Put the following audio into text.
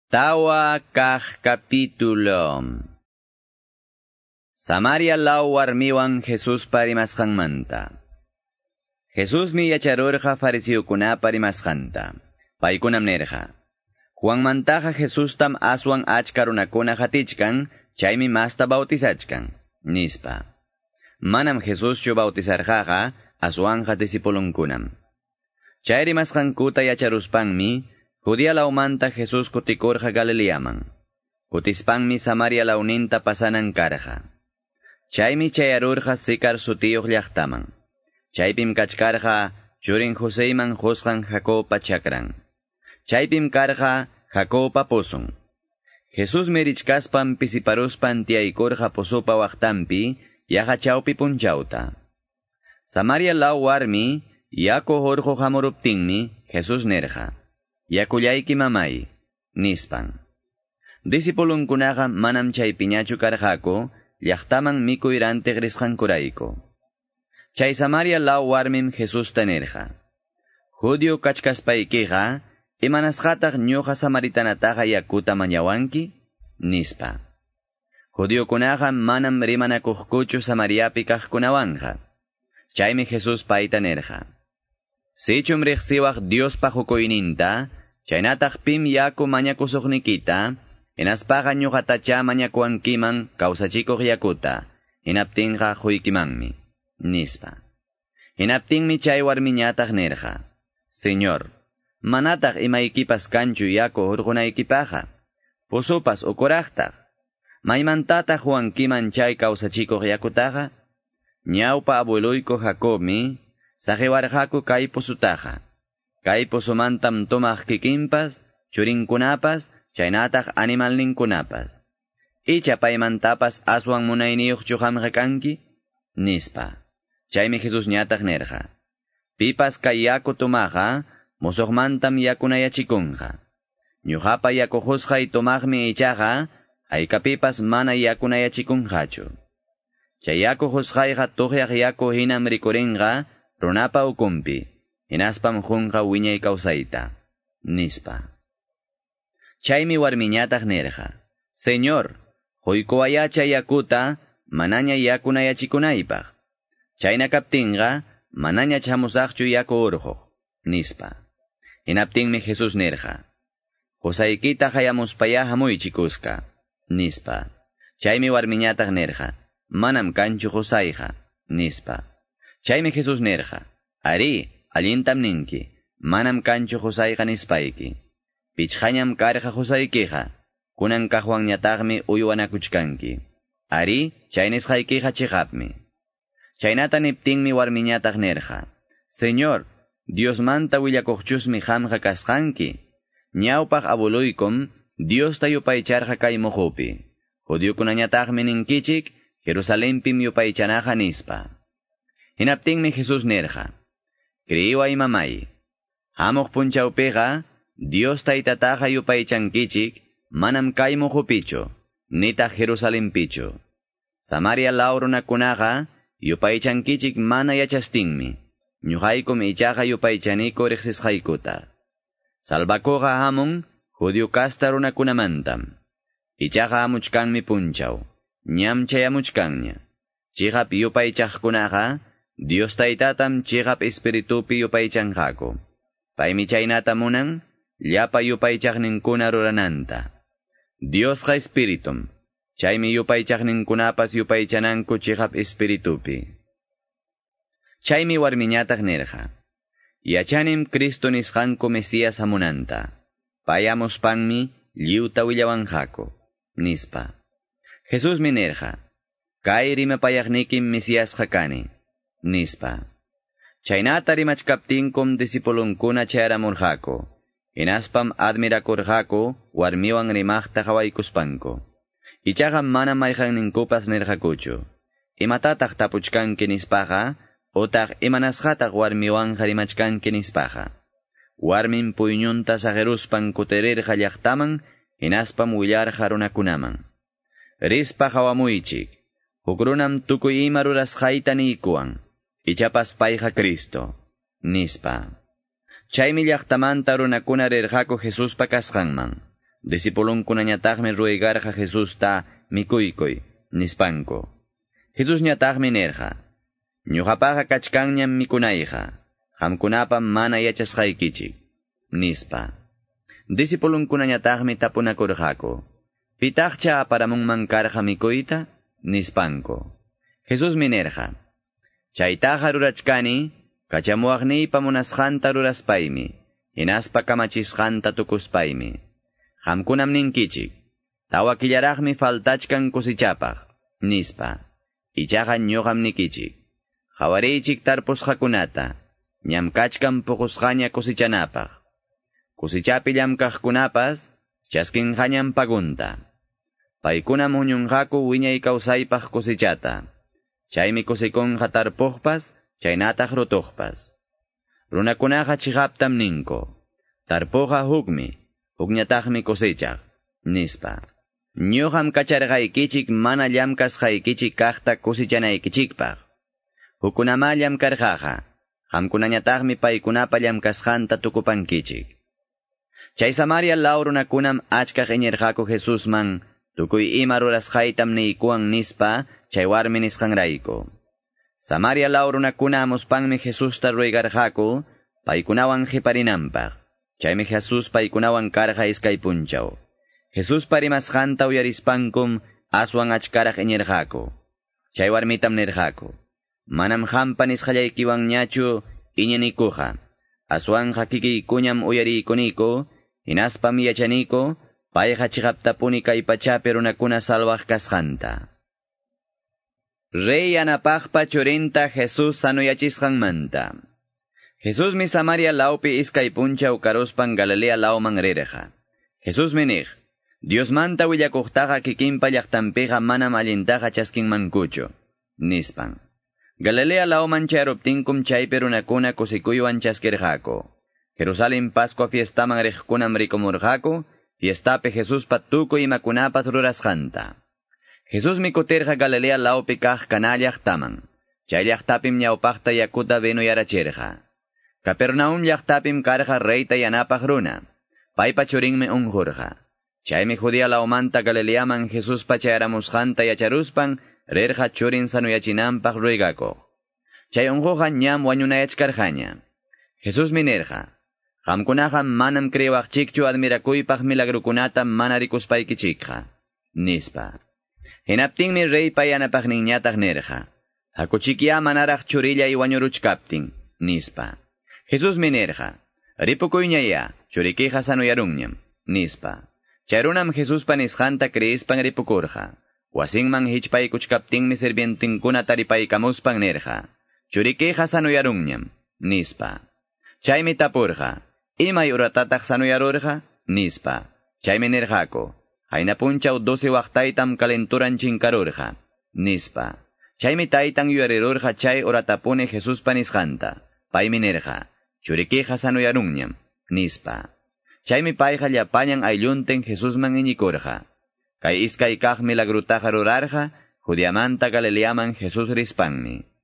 Tawa kah capítulo. Samaria law warmiwan Jesús parimasqanmanta. Jesús mi yacharurqa fariseukunapa parimasqanta. Paykunam nerqa. Juanmantaqa Jesús tam aswan achka runakuna hatichkan, chaymi masta bautizachkan, nispa. Manam Jesús chu bautizarqaqa, aswanja disipulunkunam. Chay rimasqankuta yacharuspanmi, Judea laumanta Jesús kutikurqa Galileaman. Kutispanmi Samaria launinta pasanan karqa. Chaymi chayarurqa Sicar sutiyuq llaqtaman. Chaypim kachkarqa churin Joseiman husqan Jacoba chakran. Chaypim karqa Jacoba pusun. Jesús mirichkaspan pisiparuspan tiyaykurqa pusupa waqtanpi, yaqa chawpi punchawta. Samaria law warmi, yaku hurqu hamuruptinmi, Jesús nerqa. Yakullayki mamay, nispan. Disipulunkunaqa manam chaypiñachu karqaku, llaqtaman mikuyrantiq risqankurayku. Chay Samaria law warmim Jesús nerqa. Judio kachkaspaykiqa, imanasqataq ñuqa samaritanataqa yakuta mañawanki, nispa. Judiokunaqa manam rimanakuqkuchu Samariapi kaqkunawanja. Chaymi Jesús payta nerqa. Sichum riqsiwaq Diospa hukuyninta, chaynataq pim yaku mañakusuqnikita, hinaspaqa ñuqatacha mañakuwankiman kawsachikuq yakuta, hinaptinqa huykimanmi, nispa. Hinaptinmi chay warmiñataq nerqa. Señor, manataq imaykipas kanchu yaku hurqunaykipaqa, pusupas ukuraqtaq. Maymantataq huwankiman chay kawsachikuq yakutaqa? Ñawpa abueluyku Jacobmi, saqiwarqaku kay pusutaqa. Kay pusumantam tomaq kikinpas, churinkunapas, chaynataq animalninkunapas. Icha paymantapas aswan munayniyuqchu qamqa kanki? Nispa. Chaymi Jesús ñataq nerqa. Pipas kay yaku tomaqa, musuqmantam yakunayachikunqa. Ñuqapa yakuhusqay tomaqmi ichaqa, aykapipas mana yakunayachikunqachu. Chay yakuhusqayqa tuqyaq yaku hinam rikurinqa, runapa ukumpi, hinaspam junqa wiñay kawsayta, nispa. Chaymi warmiñataq nerqa. Señor, huykuwayacha yakuta, manaña yakunayachikunaypaq. Chayna kaptinqa, manaña chamusaqchu yaku urquq, nispa. Hinaptinmi Jesús nerqa. Husaykita hayamuspaya hamuychikusqa, nispa. Chaymi warmiñataq nerqa. Manam kanchu husayqa, nispa. Chaymi Jesús nerqa. Ari, allintam ninki, manam kanchu husayqa nispayki. Pichqañam karqa husaykiqa, kunan kaqwanñataqmi uywanakuchkanki. Ari, chay nisqaykiqa chiqapmi. Chaynata niptinmi warmiñataq nerqa. Señor, Diosmanta willakuqchusmi qamqa kasqanki. Ñawpaq abuluykum, Diosta yupaycharqa kay muhupi. Judiokunañataqmi ninkichik, Jerusalenpim yupaychanaqa nispa. Hinaptinmi Jesús nerqa. Kriiway mamay. Hamuq punchawpiqa, Dios taytataqa yupaychankichik, manam kay muhupichu, nitaq Jerusalenpichu. Samaria law runakunaqa, yupaychankichik mana yachastinmi, ñuqaykum ichaqa yupaychaniku riqsisqaykuta. Salvakuqa hamun, Judio kasta runakunamantam. Ichaqa hamuchkanmi punchaw, ñam chayamuchkanña. Chihap yupaychaqkunaqa, Dios taytatam chihap espiritupi yupaychanqaku. Paymi chaynata munan, llapa yupaychaqninkuna rurananta. Diosqa espiritum, chaymi yupaychaqninkunapas yupaychananku chihap espiritupi. Chaymi warmiñataq nerqa. Yachanim Cristo nisqanku Mesías hamunanta. Payamuspanmi lliwta willawanqaku, nispa. Jesús mi nerqa. Kay rimapayaqnikim Mesíasqa kani, nispa. Chaynata rimachkaptinkum disipulunkuna chayaramurqaku. Hinaspam admirakurqaku warmiwan rimaqta qawaykuspanku. Ichaqa manam mayqanninkupas nerqakuchu. Imatataq tapuchkanki nispaqa, utaq imanasqataq warmiwan rimachkanki nispaqa. Warmin puyñunta sageruspan kuterirqa llaqtaman, hinaspam willarqa runakunaman. Rispa hawamuychik. Hukrunam tukuy ima rurasqayta niykuwan, ichapas payqa Cristo, nispa. Chaymi llaqtamanta runakuna rirqaku Jesuspa kasqanman. Disipulunkunañataqmi ruigarqa Jesusta mikuykuy, nispanku. Jesús ñataqmi nerqa, ñuqapaqa kachkanñam mikunayqa, qamkunapam mana yachasqaykichik, nispa. Disipulunkunañataqmi tapunakurqaku, pitaqcha aparamunman karqa mikuyta, nispanku. Jesusmi nerqa, chaytaqa rurachkani, kachamuaqniypa munasqanta ruraspaymi, hinaspa kamachisqanta tukuspaymi. Qamkunam ninkichik, tawa killaraqmi faltachkan kusichapaq, nispa. Ichaqa ñuqam nikichik, qawariychik tarpusqakunata, ñamkachkan puqusqaña kusichanapaq. Kusichapi llamkaqkunapas, chaskinqañam pagunta. Paykunam huñunqaku wiñay kawsaypaq kusichata. Chaymi kusikunqa tarpuqpas, chaynataq rutuqpas. Runakunaqa chiqaptam ninku, tarpuqa hukmi, hukñataqmi kusichaq, nispa. Ñuqam kacharqaykichik mana llamkasqaykichik kaqta kusichanaykichikpaq. Hukunama llamkarqaqa, qamkunañataqmi paykunapa llamkasqanta tukupankichik. Chay Samaria law runakunam achkaq iñirqaku Jesusman, tukuy ima rurasqaytam niykuwan nispa, chay warmi nisqanrayku. Samaria law runakuna amuspanmi Jesusta ruigarqaku, paykunawan qiparinanpaq. Chaymi Jesus paykunawan karqa iskay punchaw. Jesús parimasqanta uyarispankum aswan achkaraq iñirqaku. Chay warmitam nirqaku, manam qampa nisqallaykiwan ñachu iñinikuqa. Aswanqa kikiykuñam uyariykuniku, hinaspam yachaniku, payqa chiqaptapuni kay pachapi runakuna salwaq kasqanta. Rey yanapaqpa churinta Jesús sanuyachisqanmanta. Jesusmi Samaria lawpi iskay punchaw karuspan Galilea lawman rirqa. Jesusmi niq, Diosmanta willakuqtaqa kikinpa llaqtanpiqa manam allintaqa chaskinmankuchu, nispan. Galilea lawman charuptinkum chaypi runakuna kusikuywan chaskirqaku. Jerusalén Pascua fiestaman riqkunam rikumurqaku, fiestapi Jesuspa tukuy imakunapas rurasqanta. Jesusmi kutirqa Galilea lawpi kaq Caná llaqtaman. Chay llaqtapim ñawpaqta yakuta vino yarachirqa. Capernaum llaqtapim karqa reyta yanapaq runa. Paypa churinmi unqurqa. Chaymi Judea lawmanta Galileaman Jesuspa chayaramusqanta yacharuspan, rirqa churin sanuyachinanpaq ruigakuq. Chay unquqa ñam wañunayachkarqaña. Jesusmi nirqa, qamkunaqa manam kriwaqchikchu admirakuypaq milagrukunata mana rikuspaykichikqa, nispa. Hinaptinmi reypa yanapaqninñataq nirqa, hakuchikya manaraq churillay wañuruchkaptin, nispa. Jesusmi nirqa, ripukuyñaya, churikiqa sanuyarunñam, nispa. Chayrunam Jesuspa nisqanta kriispan ripukurqa. Wasinman hichpaykuchkaptinmi sirvientinkuna taripaykamuspan nirqa, churikiqa sanuyarunñam, nispa. Chaymi tapurqa, imay uratataq sanuyarurqa, nispa. Chaymi nirqaku, hayna punchaw 12 waqtaytam kalenturan chinkarurqa, nispa. Chaymi taytan yuyarirurqa chay uratapuni Jesuspa nisqanta. Paymi nirqa, churikiqa sanuyarunñam, nispa. Chaymi payqa llapañan ayllunten Jesusman iñikurqa. Kay iskay kaq milagrutaqa rurarqa, Judeamanta Galileaman Jesus rispanmi.